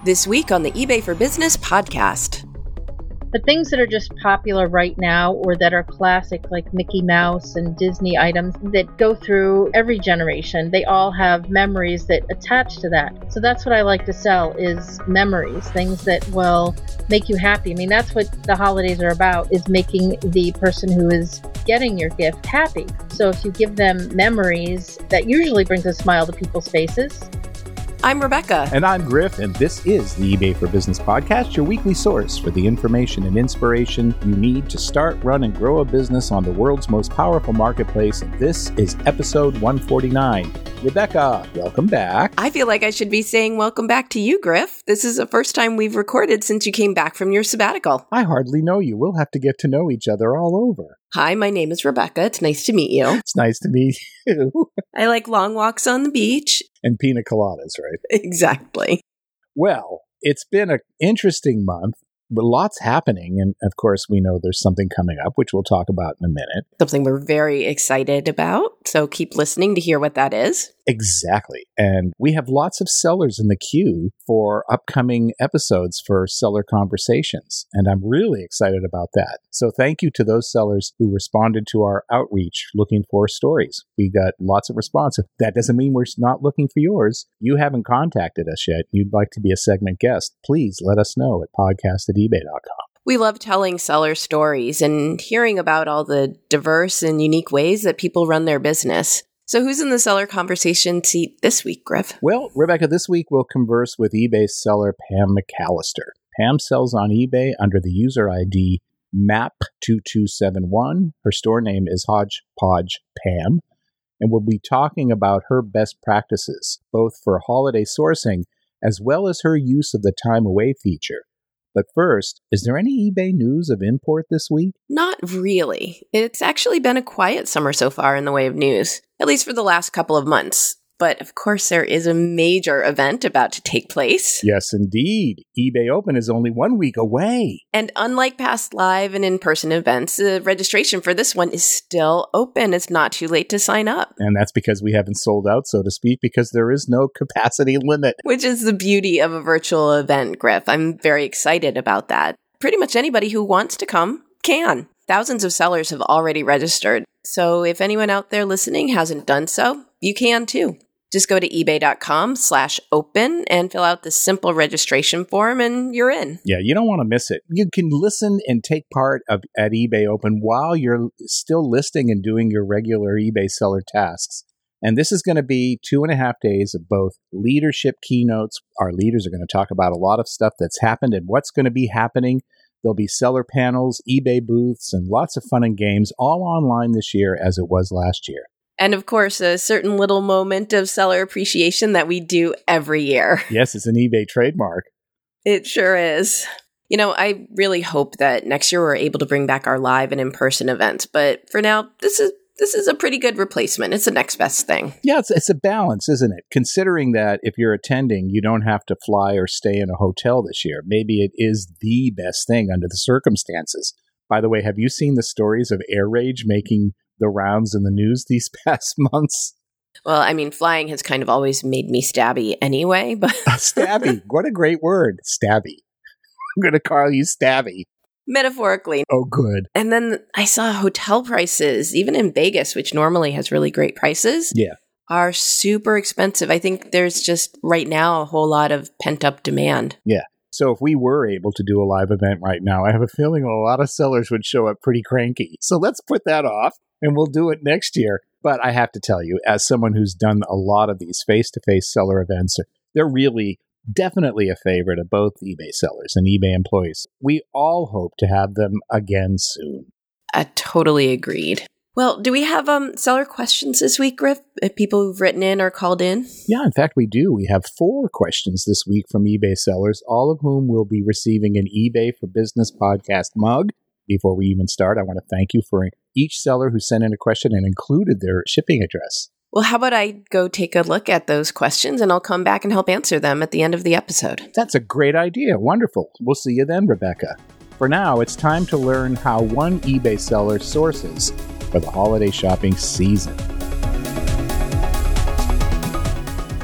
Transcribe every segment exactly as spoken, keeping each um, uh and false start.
This week on the eBay for Business podcast. The things that are just popular right now or that are classic, like Mickey Mouse and Disney items that go through every generation, they all have memories that attach to that. So that's what I like to sell, is memories, things that will make you happy. I mean, that's what the holidays are about, is making the person who is getting your gift happy. So if you give them memories, that usually brings a smile to people's faces. I'm Rebecca. And I'm Griff, and this is the eBay for Business podcast, your weekly source for the information and inspiration you need to start, run, and grow a business on the world's most powerful marketplace. And this is episode one forty-nine. Rebecca, welcome back. I feel like I should be saying welcome back to you, Griff. This is the first time we've recorded since you came back from your sabbatical. I hardly know you. We'll have to get to know each other all over. Hi, my name is Rebecca. It's nice to meet you. It's nice to meet you. I like long walks on the beach. And pina coladas, right? Exactly. Well, it's been an interesting month, but lots happening. And of course, we know there's something coming up, which we'll talk about in a minute. Something we're very excited about. So keep listening to hear what that is. Exactly. And we have lots of sellers in the queue for upcoming episodes for Seller Conversations. And I'm really excited about that. So thank you to those sellers who responded to our outreach looking for stories. We got lots of responses. That doesn't mean we're not looking for yours. You haven't contacted us yet. You'd like to be a segment guest. Please let us know at podcast at ebay dot com. We love telling seller stories and hearing about all the diverse and unique ways that people run their business. So who's in the seller conversation seat this week, Griff? Well, Rebecca, this week we'll converse with eBay seller Pam McAllister. Pam sells on eBay under the user I D M A P two two seven one. Her store name is Hodgepodge Pam. And we'll be talking about her best practices, both for holiday sourcing as well as her use of the time away feature. But first, is there any eBay news of import this week? Not really. It's actually been a quiet summer so far in the way of news, at least for the last couple of months. But of course, there is a major event about to take place. Yes, indeed. eBay Open is only one week away. And unlike past live and in-person events, the registration for this one is still open. It's not too late to sign up. And that's because we haven't sold out, so to speak, because there is no capacity limit. Which is the beauty of a virtual event, Griff. I'm very excited about that. Pretty much anybody who wants to come can. Thousands of sellers have already registered. So if anyone out there listening hasn't done so, you can too. Just go to ebay.com slash open and fill out the simple registration form and you're in. Yeah, you don't want to miss it. You can listen and take part of at eBay Open while you're still listing and doing your regular eBay seller tasks. And this is going to be two and a half days of both leadership keynotes. Our leaders are going to talk about a lot of stuff that's happened and what's going to be happening. There'll be seller panels, eBay booths, and lots of fun and games all online this year as it was last year. And of course, a certain little moment of seller appreciation that we do every year. Yes, it's an eBay trademark. It sure is. You know, I really hope that next year we're able to bring back our live and in-person events. But for now, this is this is a pretty good replacement. It's the next best thing. Yeah, it's, it's a balance, isn't it? Considering that if you're attending, you don't have to fly or stay in a hotel this year. Maybe it is the best thing under the circumstances. By the way, have you seen the stories of Air Rage making the rounds in the news these past months? Well, I mean, flying has kind of always made me stabby anyway, but... Stabby. What a great word. Stabby. I'm going to call you Stabby. Metaphorically. Oh, good. And then I saw hotel prices, even in Vegas, which normally has really great prices, yeah, are super expensive. I think there's just right now a whole lot of pent-up demand. Yeah. So if we were able to do a live event right now, I have a feeling a lot of sellers would show up pretty cranky. So let's put that off and we'll do it next year. But I have to tell you, as someone who's done a lot of these face-to-face seller events, they're really definitely a favorite of both eBay sellers and eBay employees. We all hope to have them again soon. I totally agreed. Well, do we have um seller questions this week, Griff? People who've written in or called in? Yeah, in fact, we do. We have four questions this week from eBay sellers, all of whom will be receiving an eBay for Business podcast mug. Before we even start, I want to thank you for each seller who sent in a question and included their shipping address. Well, how about I go take a look at those questions and I'll come back and help answer them at the end of the episode. That's a great idea. Wonderful. We'll see you then, Rebecca. For now, it's time to learn how one eBay seller sources for the holiday shopping season.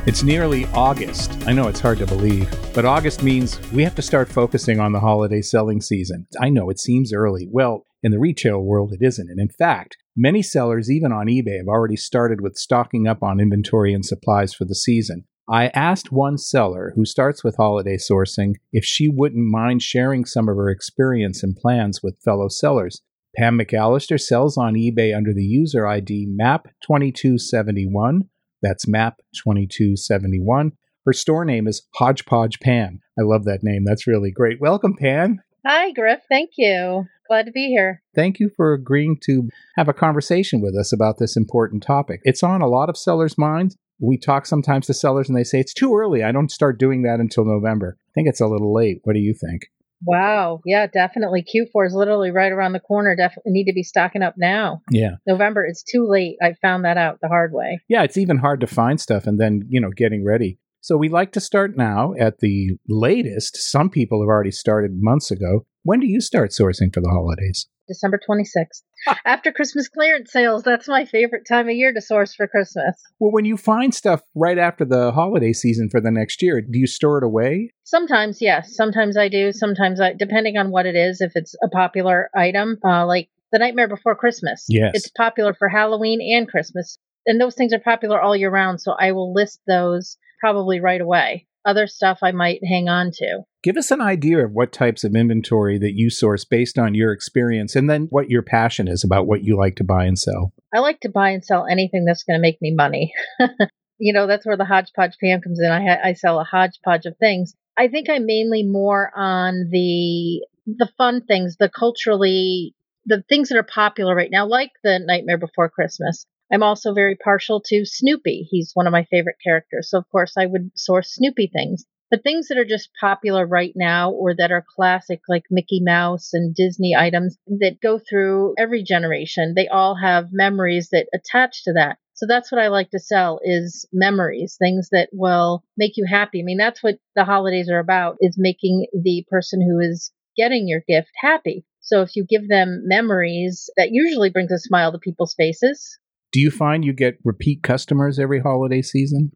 It's nearly August. I know it's hard to believe, but August means we have to start focusing on the holiday selling season. I know it seems early. Well, in the retail world, it isn't. And in fact, many sellers, even on eBay, have already started with stocking up on inventory and supplies for the season. I asked one seller who starts with holiday sourcing if she wouldn't mind sharing some of her experience and plans with fellow sellers. Pam McAllister sells on eBay under the user I D map twenty-two seventy-one. That's map twenty-two seventy-one. Her store name is Hodgepodge Pam. I love that name. That's really great. Welcome, Pam. Hi, Griff. Thank you. Glad to be here. Thank you for agreeing to have a conversation with us about this important topic. It's on a lot of sellers' minds. We talk sometimes to sellers and they say, it's too early. I don't start doing that until November. I think it's a little late. What do you think? Wow. Yeah, definitely. Q four is literally right around the corner. Definitely need to be stocking up now. Yeah. November is too late. I found that out the hard way. Yeah, it's even hard to find stuff and then, you know, getting ready. So we like to start now at the latest. Some people have already started months ago. When do you start sourcing for the holidays? December twenty-sixth. After Christmas clearance sales, that's my favorite time of year to source for Christmas. Well, when you find stuff right after the holiday season for the next year, do you store it away? Sometimes, yes. Sometimes I do. Sometimes I, depending on what it is, if it's a popular item, uh, like The Nightmare Before Christmas. Yes. It's popular for Halloween and Christmas. And those things are popular all year round, so I will list those probably right away. Other stuff I might hang on to. Give us an idea of what types of inventory that you source based on your experience and then what your passion is about what you like to buy and sell. I like to buy and sell anything that's going to make me money. You know, that's where the Hodgepodge Pam comes in. I, ha- I sell a hodgepodge of things. I think I'm mainly more on the the fun things, the culturally, the things that are popular right now, like The Nightmare Before Christmas. I'm also very partial to Snoopy. He's one of my favorite characters. So, of course, I would source Snoopy things. But things that are just popular right now or that are classic, like Mickey Mouse and Disney items that go through every generation, they all have memories that attach to that. So that's what I like to sell is memories, things that will make you happy. I mean, that's what the holidays are about, is making the person who is getting your gift happy. So if you give them memories, that usually brings a smile to people's faces. Do you find you get repeat customers every holiday season?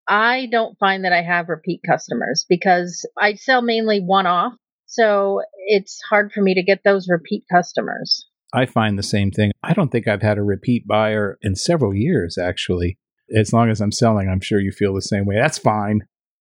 I don't find that I have repeat customers because I sell mainly one-off. So it's hard for me to get those repeat customers. I find the same thing. I don't think I've had a repeat buyer in several years, actually. As long as I'm selling, I'm sure you feel the same way. That's fine.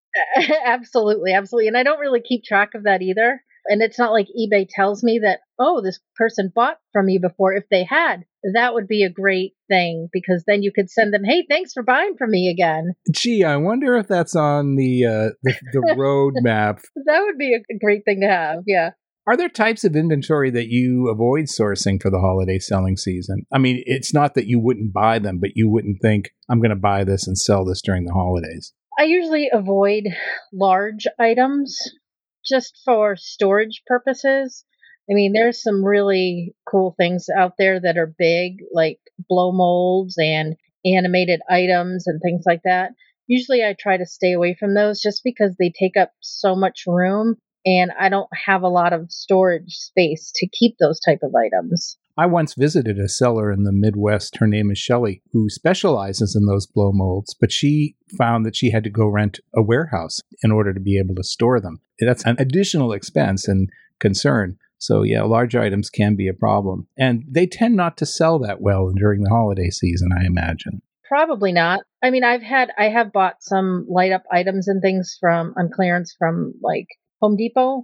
Absolutely, absolutely. And I don't really keep track of that either. And it's not like eBay tells me that, oh, this person bought from you before. If they had, that would be a great thing because then you could send them, hey, thanks for buying from me again. Gee, I wonder if that's on the uh, the, the roadmap. That would be a great thing to have, yeah. Are there types of inventory that you avoid sourcing for the holiday selling season? I mean, it's not that you wouldn't buy them, but you wouldn't think, I'm going to buy this and sell this during the holidays. I usually avoid large items just for storage purposes. I mean, there's some really cool things out there that are big, like blow molds and animated items and things like that. Usually I try to stay away from those just because they take up so much room and I don't have a lot of storage space to keep those type of items. I once visited a seller in the Midwest. Her name is Shelley, who specializes in those blow molds, but she found that she had to go rent a warehouse in order to be able to store them. That's an additional expense and concern. So yeah, large items can be a problem. And they tend not to sell that well during the holiday season, I imagine. Probably not. I mean, I've had, I have bought some light up items and things from, on clearance from like Home Depot.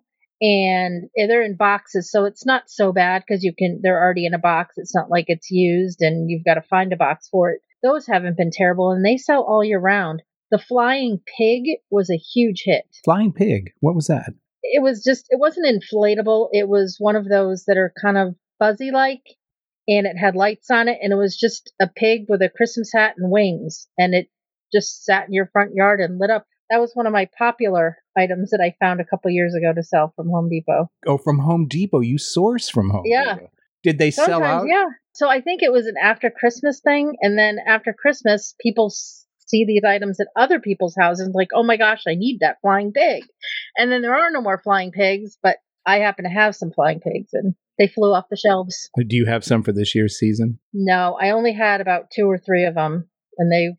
And they're in boxes, so it's not so bad because you can, they're already in a box. It's not like it's used and you've got to find a box for it. Those haven't been terrible and they sell all year round. The Flying Pig was a huge hit. Flying Pig? What was that? It was just, it wasn't inflatable. It was one of those that are kind of fuzzy like, and it had lights on it. And it was just a pig with a Christmas hat and wings. And it just sat in your front yard and lit up. That was one of my popular items that I found a couple years ago to sell from Home Depot. Oh, from Home Depot. You source from Home yeah. Depot. Did they Sometimes, sell out? Yeah. So I think it was an after Christmas thing. And then after Christmas, people s- see these items at other people's houses like, oh my gosh, I need that flying pig. And then there are no more flying pigs, but I happen to have some flying pigs and they flew off the shelves. Do you have some for this year's season? No, I only had about two or three of them and they went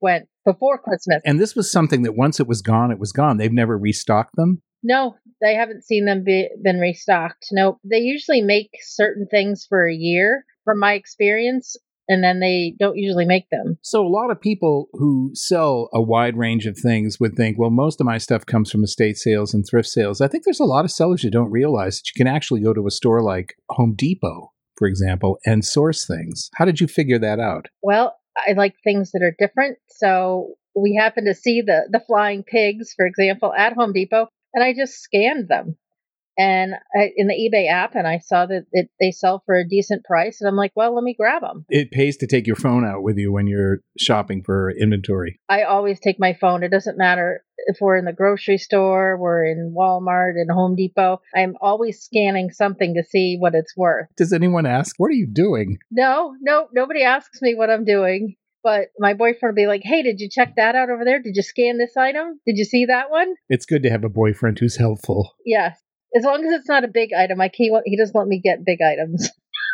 before Christmas. And this was something that once it was gone, it was gone. They've never restocked them? No, they haven't seen them be, been restocked. No, they usually make certain things for a year, from my experience, and then they don't usually make them. So a lot of people who sell a wide range of things would think, well, most of my stuff comes from estate sales and thrift sales. I think there's a lot of sellers who don't realize that you can actually go to a store like Home Depot, for example, and source things. How did you figure that out? Well, I like things that are different. So we happened to see the, the flying pigs, for example, at Home Depot, and I just scanned them. And I, in the eBay app, and I saw that it, they sell for a decent price. And I'm like, well, let me grab them. It pays to take your phone out with you when you're shopping for inventory. I always take my phone. It doesn't matter if we're in the grocery store, we're in Walmart, and Home Depot. I'm always scanning something to see what it's worth. Does anyone ask, what are you doing? No, no, nobody asks me what I'm doing. But my boyfriend will be like, hey, did you check that out over there? Did you scan this item? Did you see that one? It's good to have a boyfriend who's helpful. Yes. As long as it's not a big item. I can't, he doesn't let me get big items.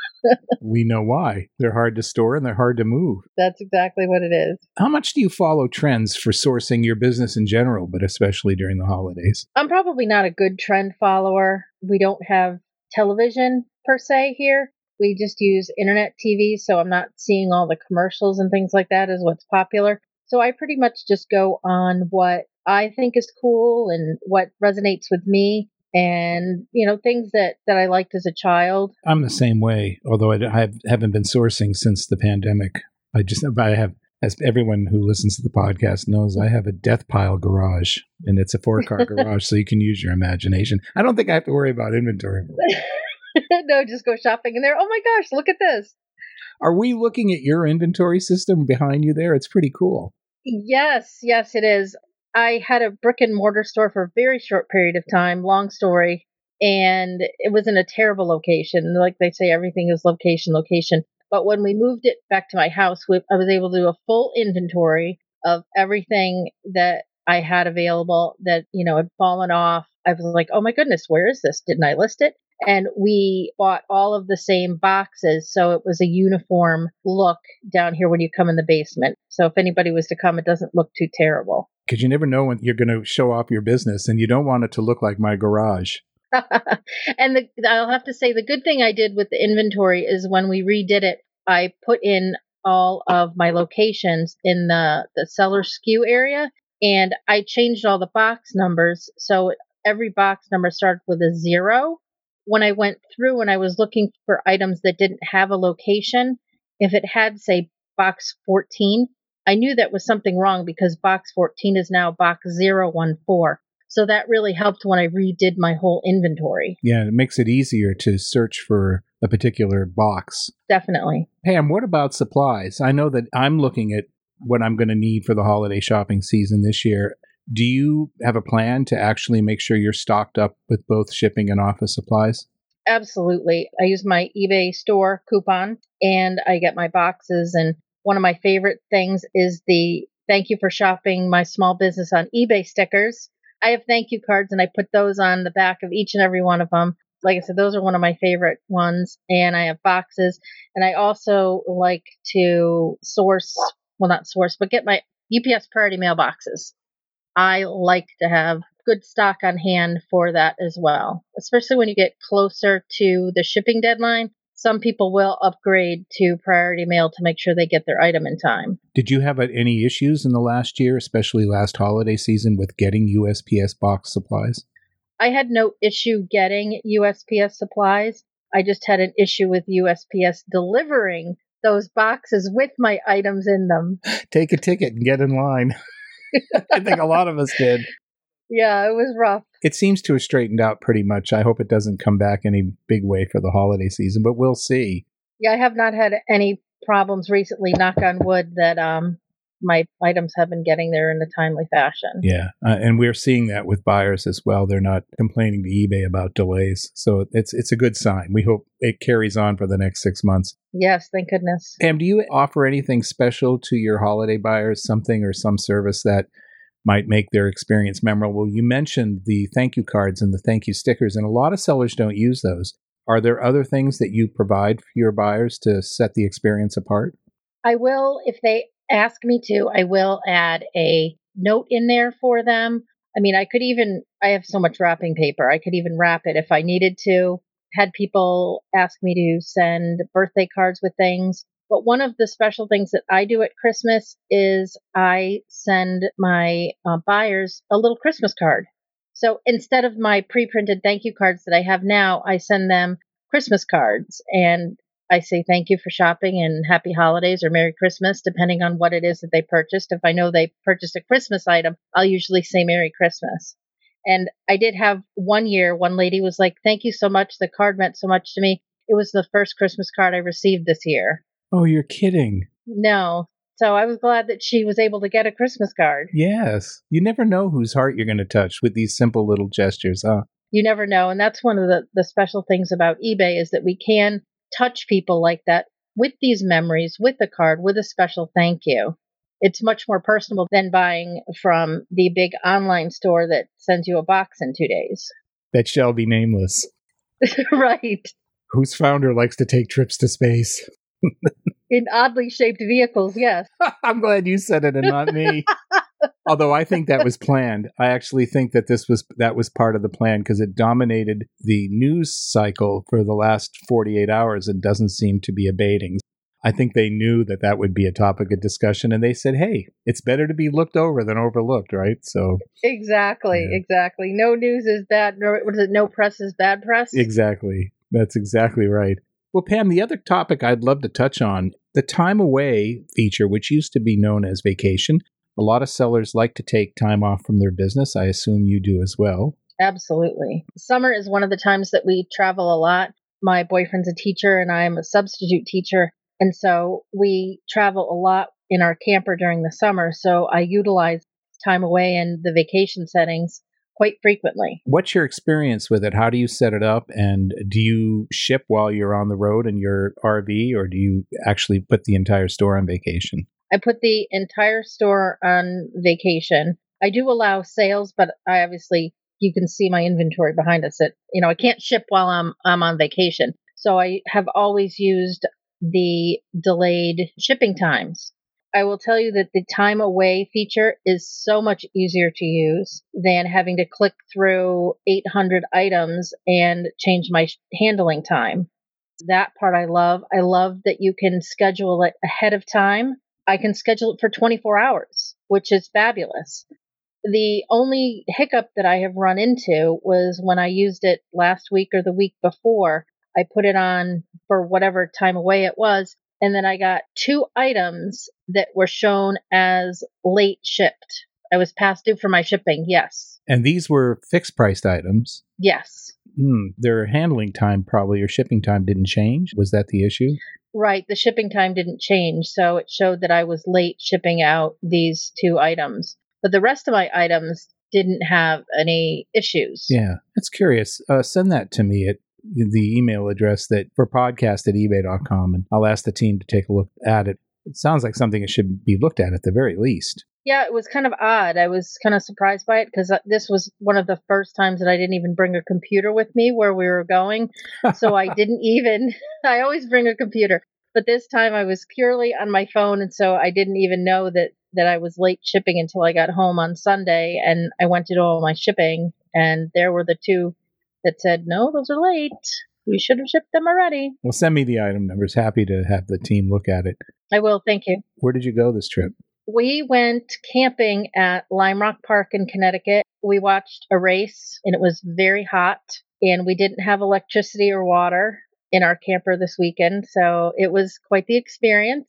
We know why. They're hard to store and they're hard to move. That's exactly what it is. How much do you follow trends for sourcing your business in general, but especially during the holidays? I'm probably not a good trend follower. We don't have television per se here. We just use internet T V, so I'm not seeing all the commercials and things like that as what's popular. So I pretty much just go on what I think is cool and what resonates with me. And, you know, things that, that I liked as a child. I'm the same way, although I have, haven't been sourcing since the pandemic. I just, I have, as everyone who listens to the podcast knows, I have a death pile garage, and it's a four-car garage, so you can use your imagination. I don't think I have to worry about inventory. No, just go shopping in there. Oh my gosh, look at this. Are we looking at your inventory system behind you there? It's pretty cool. Yes, yes, it is. I had a brick and mortar store for a very short period of time, long story, and it was in a terrible location. Like they say, everything is location, location. But when we moved it back to my house, we, I was able to do a full inventory of everything that I had available that, you know, had fallen off. I was like, oh my goodness, where is this? Didn't I list it? And we bought all of the same boxes. So it was a uniform look down here when you come in the basement. So if anybody was to come, it doesn't look too terrible. Because you never know when you're going to show off your business, and you don't want it to look like my garage. And the, I'll have to say the good thing I did with the inventory is when we redid it, I put in all of my locations in the, the seller S K U area, and I changed all the box numbers. So every box number started with a zero. When I went through and I was looking for items that didn't have a location, if it had, say, box fourteen, I knew that was something wrong because box fourteen is now box zero one four. So that really helped when I redid my whole inventory. Yeah, it makes it easier to search for a particular box. Definitely. Pam, what about supplies? I know that I'm looking at what I'm going to need for the holiday shopping season this year. Do you have a plan to actually make sure you're stocked up with both shipping and office supplies? Absolutely. I use my eBay store coupon and I get my boxes. And one of my favorite things is the thank you for shopping my small business on eBay stickers. I have thank you cards and I put those on the back of each and every one of them. Like I said, those are one of my favorite ones. And I have boxes. And I also like to source, well, not source, but get my U P S priority mail boxes. I like to have good stock on hand for that as well, especially when you get closer to the shipping deadline. Some people will upgrade to priority mail to make sure they get their item in time. Did you have any issues in the last year, especially last holiday season, with getting U S P S box supplies? I had no issue getting U S P S supplies. I just had an issue with U S P S delivering those boxes with my items in them. Take a ticket and get in line. I think a lot of us did. Yeah, it was rough. It seems to have straightened out pretty much. I hope it doesn't come back any big way for the holiday season, but we'll see. Yeah, I have not had any problems recently, knock on wood, that um my items have been getting there in a timely fashion. Yeah, uh, and we're seeing that with buyers as well. They're not complaining to eBay about delays. So it's it's a good sign. We hope it carries on for the next six months. Yes, thank goodness. Pam, do you offer anything special to your holiday buyers, something or some service that might make their experience memorable? You mentioned the thank you cards and the thank you stickers, and a lot of sellers don't use those. Are there other things that you provide for your buyers to set the experience apart? I will, if they ask me to, I will add a note in there for them. I mean, I could even, I have so much wrapping paper, I could even wrap it if I needed to. Had people ask me to send birthday cards with things. But one of the special things that I do at Christmas is I send my uh, buyers a little Christmas card. So instead of my pre-printed thank you cards that I have now, I send them Christmas cards. And I say thank you for shopping and happy holidays or Merry Christmas, depending on what it is that they purchased. If I know they purchased a Christmas item, I'll usually say Merry Christmas. And I did have one year, one lady was like, thank you so much. The card meant so much to me. It was the first Christmas card I received this year. Oh, you're kidding. No. So I was glad that she was able to get a Christmas card. Yes. You never know whose heart you're going to touch with these simple little gestures, huh? You never know. And that's one of the, the special things about eBay is that we can touch people like that with these memories, with a card, with a special thank you. It's much more personal than buying from the big online store that sends you a box in two days. That shall be nameless. Right. Whose founder likes to take trips to space. In oddly shaped vehicles, yes. I'm glad you said it and not me. Although I think that was planned. I actually think that this was that was part of the plan because it dominated the news cycle for the last forty-eight hours and doesn't seem to be abating. I think they knew that that would be a topic of discussion, and they said, hey, it's better to be looked over than overlooked, right? So Exactly, yeah. exactly. No news is bad. No, what is it? No press is bad press? Exactly. That's exactly right. Well, Pam, the other topic I'd love to touch on, the time away feature, which used to be known as vacation. A lot of sellers like to take time off from their business. I assume you do as well. Absolutely. Summer is one of the times that we travel a lot. My boyfriend's a teacher and I'm a substitute teacher. And so we travel a lot in our camper during the summer. So I utilize time away in the vacation settings quite frequently. What's your experience with it? How do you set it up? And do you ship while you're on the road in your R V, or do you actually put the entire store on vacation? I put the entire store on vacation. I do allow sales, but I obviously, you can see my inventory behind us. It, you know, I can't ship while I'm I'm on vacation. So I have always used the delayed shipping times. I will tell you that the time away feature is so much easier to use than having to click through eight hundred items and change my handling time. That part I love. I love that you can schedule it ahead of time. I can schedule it for twenty-four hours, which is fabulous. The only hiccup that I have run into was when I used it last week or the week before. I put it on for whatever time away it was, and then I got two items that were shown as late shipped. I was past due for my shipping, yes. And these were fixed priced items? Yes. Hmm. Their handling time probably, or shipping time didn't change? Was that the issue? Right. The shipping time didn't change, so it showed that I was late shipping out these two items. But the rest of my items didn't have any issues. Yeah. That's curious. Uh, send that to me at the email address that for podcast at ebay dot com, and I'll ask the team to take a look at it. It sounds like something that should be looked at at the very least. Yeah, it was kind of odd. I was kind of surprised by it because this was one of the first times that I didn't even bring a computer with me where we were going. So I didn't even, I always bring a computer, but this time I was purely on my phone. And so I didn't even know that, that I was late shipping until I got home on Sunday, and I went to do all my shipping, and there were the two that said, no, those are late. You should have shipped them already. Well, send me the item numbers. Happy to have the team look at it. I will. Thank you. Where did you go this trip? We went camping at Lime Rock Park in Connecticut. We watched a race, and it was very hot, and we didn't have electricity or water in our camper this weekend, so it was quite the experience.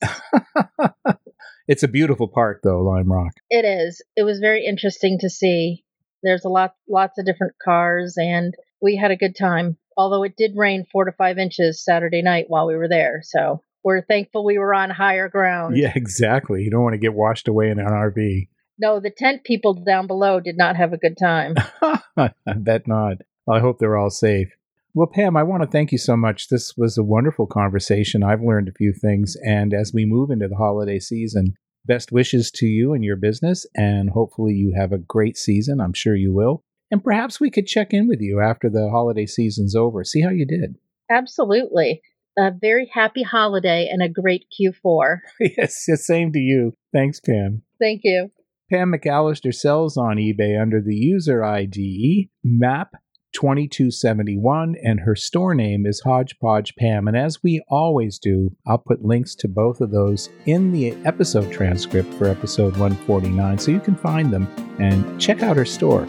It's a beautiful park, though, Lime Rock. It is. It was very interesting to see. There's a lot, lots of different cars, and we had a good time, although it did rain four to five inches Saturday night while we were there, so we're thankful we were on higher ground. Yeah, exactly. You don't want to get washed away in an R V. No, the tent people down below did not have a good time. I bet not. I hope they're all safe. Well, Pam, I want to thank you so much. This was a wonderful conversation. I've learned a few things. And as we move into the holiday season, best wishes to you and your business. And hopefully you have a great season. I'm sure you will. And perhaps we could check in with you after the holiday season's over. See how you did. Absolutely. A very happy holiday and a great Q four. Yes, same to you. Thanks, Pam. Thank you. Pam McAllister sells on eBay under the user I D map twenty-two seventy-one, and her store name is Hodgepodge Pam. And as we always do, I'll put links to both of those in the episode transcript for episode one forty-nine, so you can find them and check out her store.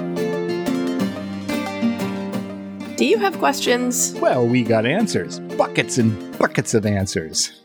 Do you have questions? Well, we got answers. Buckets and buckets of answers.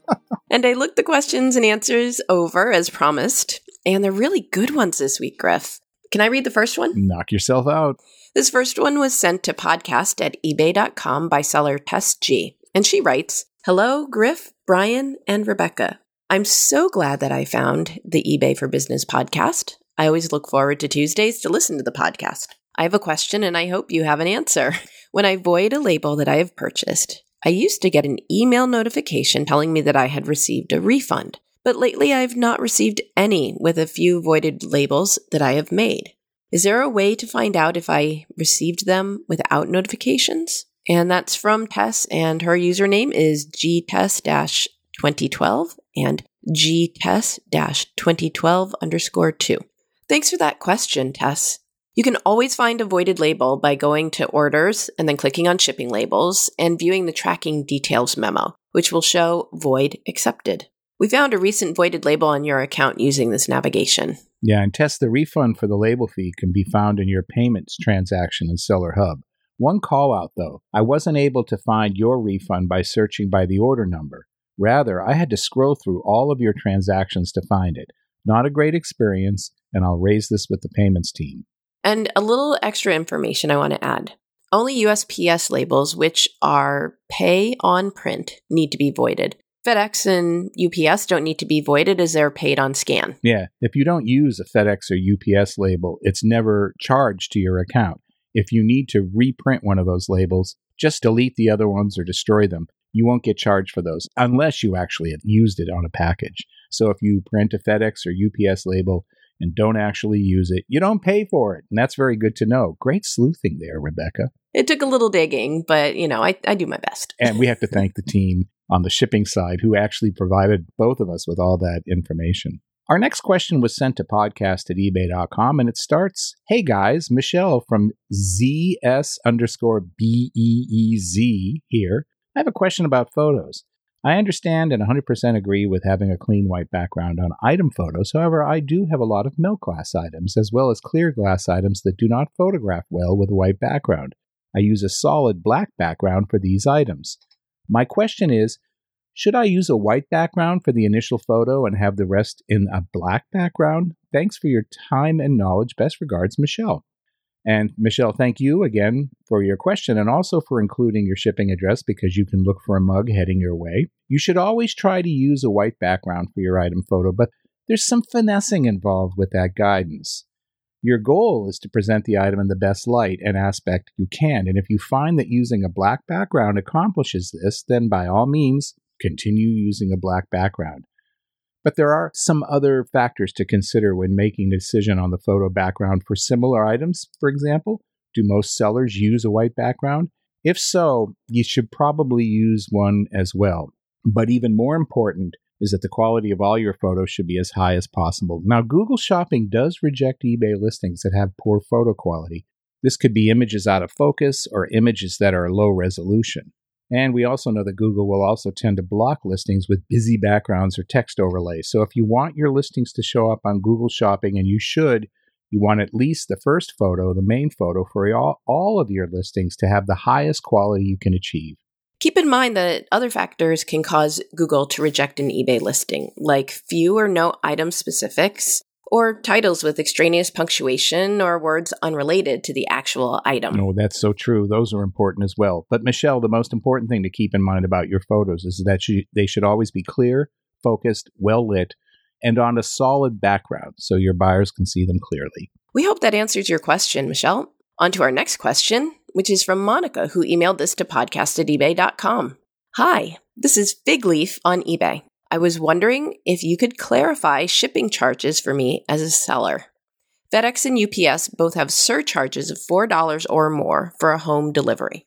And I looked the questions and answers over as promised, and they're really good ones this week, Griff. Can I read the first one? Knock yourself out. This first one was sent to podcast at ebay dot com by seller Tess G. And she writes, "Hello, Griff, Brian, and Rebecca. I'm so glad that I found the eBay for Business podcast. I always look forward to Tuesdays to listen to the podcast. I have a question and I hope you have an answer. When I void a label that I have purchased, I used to get an email notification telling me that I had received a refund. But lately I've not received any with a few voided labels that I have made. Is there a way to find out if I received them without notifications?" And that's from Tess, and her username is G Tess twenty twelve and G Tess twenty twelve underscore two. Thanks for that question, Tess. You can always find a voided label by going to Orders and then clicking on Shipping Labels and viewing the Tracking Details memo, which will show Void Accepted. We found a recent voided label on your account using this navigation. Yeah, and Tess, the refund for the label fee can be found in your payments transaction in Seller Hub. One call out, though. I wasn't able to find your refund by searching by the order number. Rather, I had to scroll through all of your transactions to find it. Not a great experience, and I'll raise this with the payments team. And a little extra information I want to add. Only U S P S labels, which are pay on print, need to be voided. FedEx and U P S don't need to be voided as they're paid on scan. Yeah, if you don't use a FedEx or U P S label, it's never charged to your account. If you need to reprint one of those labels, just delete the other ones or destroy them. You won't get charged for those unless you actually have used it on a package. So if you print a FedEx or U P S label and don't actually use it, you don't pay for it. And that's very good to know. Great sleuthing there, Rebecca. It took a little digging, but, you know, I, I do my best. And we have to thank the team on the shipping side who actually provided both of us with all that information. Our next question was sent to podcast at ebay dot com, and it starts, "Hey guys, Michelle from Z S underscore B E E Z here. I have a question about photos. I understand and one hundred percent agree with having a clean white background on item photos. However, I do have a lot of milk glass items as well as clear glass items that do not photograph well with a white background. I use a solid black background for these items. My question is, should I use a white background for the initial photo and have the rest in a black background? Thanks for your time and knowledge. Best regards, Michelle." And Michelle, thank you again for your question and also for including your shipping address because you can look for a mug heading your way. You should always try to use a white background for your item photo, but there's some finessing involved with that guidance. Your goal is to present the item in the best light and aspect you can, and if you find that using a black background accomplishes this, then by all means, continue using a black background. But there are some other factors to consider when making a decision on the photo background for similar items. For example, do most sellers use a white background? If so, you should probably use one as well. But even more important is that the quality of all your photos should be as high as possible. Now, Google Shopping does reject eBay listings that have poor photo quality. This could be images out of focus or images that are low resolution. And we also know that Google will also tend to block listings with busy backgrounds or text overlays. So if you want your listings to show up on Google Shopping, and you should, you want at least the first photo, the main photo, for all, all of your listings to have the highest quality you can achieve. Keep in mind that other factors can cause Google to reject an eBay listing, like few or no item specifics, or titles with extraneous punctuation or words unrelated to the actual item. No, that's so true. Those are important as well. But Michelle, the most important thing to keep in mind about your photos is that you, they should always be clear, focused, well lit, and on a solid background so your buyers can see them clearly. We hope that answers your question, Michelle. On to our next question, which is from Monica, who emailed this to podcast at ebay dot com. "Hi, this is Fig Leaf on eBay. I was wondering if you could clarify shipping charges for me as a seller. FedEx and U P S both have surcharges of four dollars or more for a home delivery.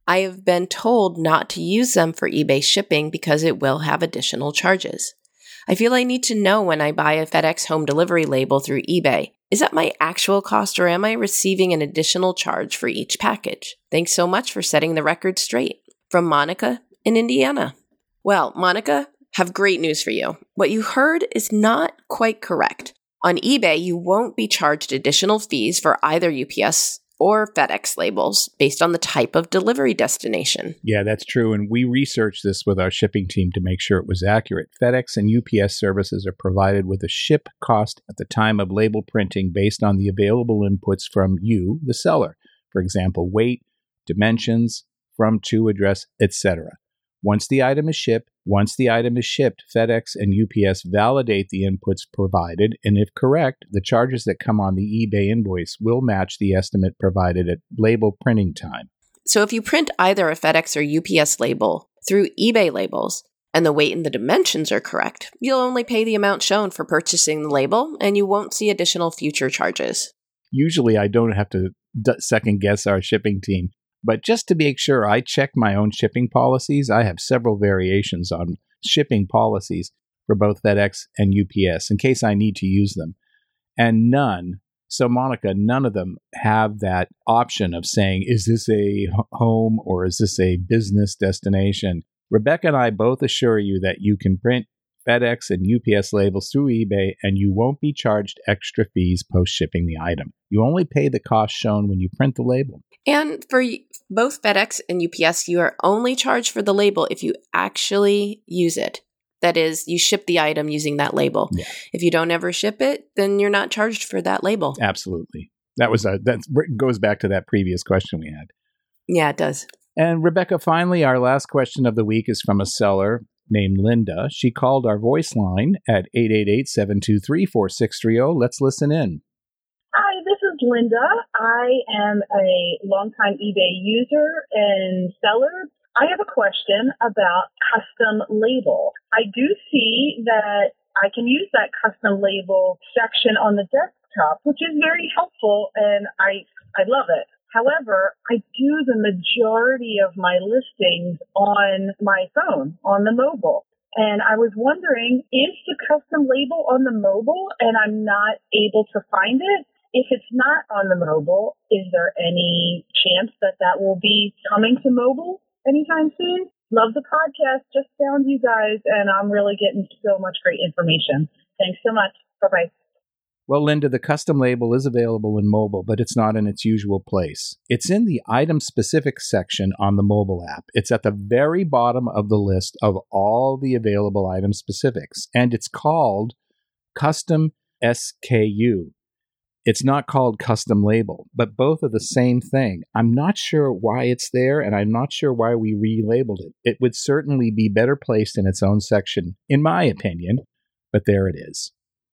I have been told not to use them for eBay shipping because it will have additional charges. I feel I need to know when I buy a FedEx home delivery label through eBay. Is that my actual cost or am I receiving an additional charge for each package? Thanks so much for setting the record straight. From Monica in Indiana. Well, Monica, have great news for you. What you heard is not quite correct. On eBay, you won't be charged additional fees for either U P S or FedEx labels based on the type of delivery destination. Yeah, that's true. And we researched this with our shipping team to make sure it was accurate. FedEx and U P S services are provided with a ship cost at the time of label printing based on the available inputs from you, the seller. For example, weight, dimensions, from, to, address, et cetera. Once the item is shipped, once the item is shipped, FedEx and U P S validate the inputs provided, and if correct, the charges that come on the eBay invoice will match the estimate provided at label printing time. So if you print either a FedEx or U P S label through eBay labels, and the weight and the dimensions are correct, you'll only pay the amount shown for purchasing the label, and you won't see additional future charges. Usually I don't have to d- second guess our shipping team. But just to make sure I check my own shipping policies, I have several variations on shipping policies for both FedEx and U P S in case I need to use them. And none, so Monica, none of them have that option of saying, is this a home or is this a business destination? Rebecca and I both assure you that you can print FedEx and U P S labels through eBay and you won't be charged extra fees post-shipping the item. You only pay the cost shown when you print the label. And for both FedEx and U P S, you are only charged for the label if you actually use it. That is, you ship the item using that label. Yeah. If you don't ever ship it, then you're not charged for that label. Absolutely. That was a, that goes back to that previous question we had. Yeah, it does. And Rebecca, finally, our last question of the week is from a seller named Linda. She called our voice line at eight eight eight, seven two three, four six three zero. Let's listen in. Hi, this is Linda. I am a longtime eBay user and seller. I have a question about custom label. I do see that I can use that custom label section on the desktop, which is very helpful, and I I love it. However, I do the majority of my listings on my phone, on the mobile. And I was wondering, is the custom label on the mobile and I'm not able to find it? If it's not on the mobile, is there any chance that that will be coming to mobile anytime soon? Love the podcast. Just found you guys, and I'm really getting so much great information. Thanks so much. Bye-bye. Well, Linda, the custom label is available in mobile, but it's not in its usual place. It's in the item-specific section on the mobile app. It's at the very bottom of the list of all the available item specifics, and it's called Custom S K U. It's not called Custom Label, but both are the same thing. I'm not sure why it's there, and I'm not sure why we relabeled it. It would certainly be better placed in its own section, in my opinion, but there it is.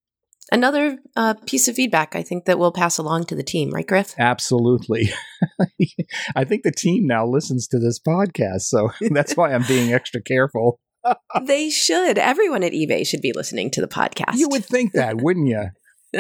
Another uh, piece of feedback I think that we'll pass along to the team, right, Griff? Absolutely. I think the team now listens to this podcast, so that's why I'm being extra careful. They should. Everyone at eBay should be listening to the podcast. You would think that, wouldn't you?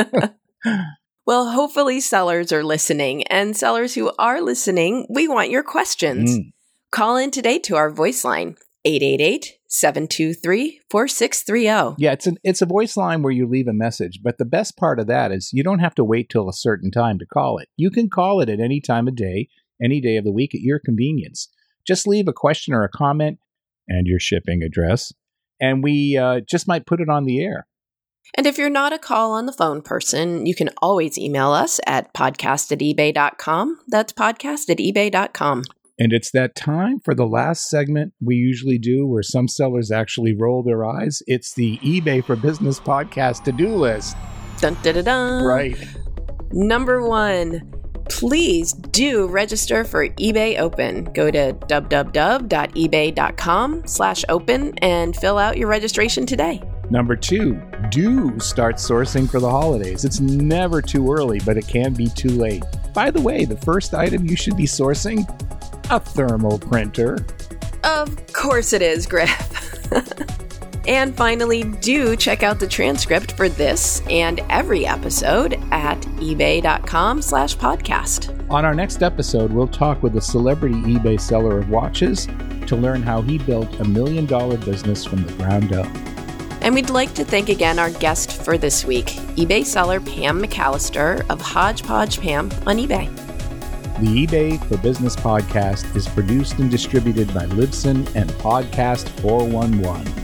Well, hopefully sellers are listening. And sellers who are listening, we want your questions. Mm. Call in today to our voice line, eight eight eight, seven two three, four six three zero. Yeah, it's, an, it's a voice line where you leave a message. But the best part of that is you don't have to wait till a certain time to call it. You can call it at any time of day, any day of the week at your convenience. Just leave a question or a comment and your shipping address, and we uh, just might put it on the air. And if you're not a call on the phone person, you can always email us at podcast at ebay dot com. That's podcast at ebay dot com. And it's that time for the last segment we usually do where some sellers actually roll their eyes. It's the eBay for Business podcast to-do list. Dun, dun, dun, dun. Right. Number one, please do register for eBay Open. Go to w w w dot ebay dot com slash open and fill out your registration today. Number two, do start sourcing for the holidays. It's never too early, but it can be too late. By the way, the first item you should be sourcing, a thermal printer. Of course it is, Griff. And finally, do check out the transcript for this and every episode at ebay.com slash podcast. On our next episode, we'll talk with a celebrity eBay seller of watches to learn how he built a million dollar business from the ground up. And we'd like to thank again our guest for this week, eBay seller Pam McAllister of Hodgepodge Pam on eBay. The eBay for Business podcast is produced and distributed by Libsyn and Podcast four one one.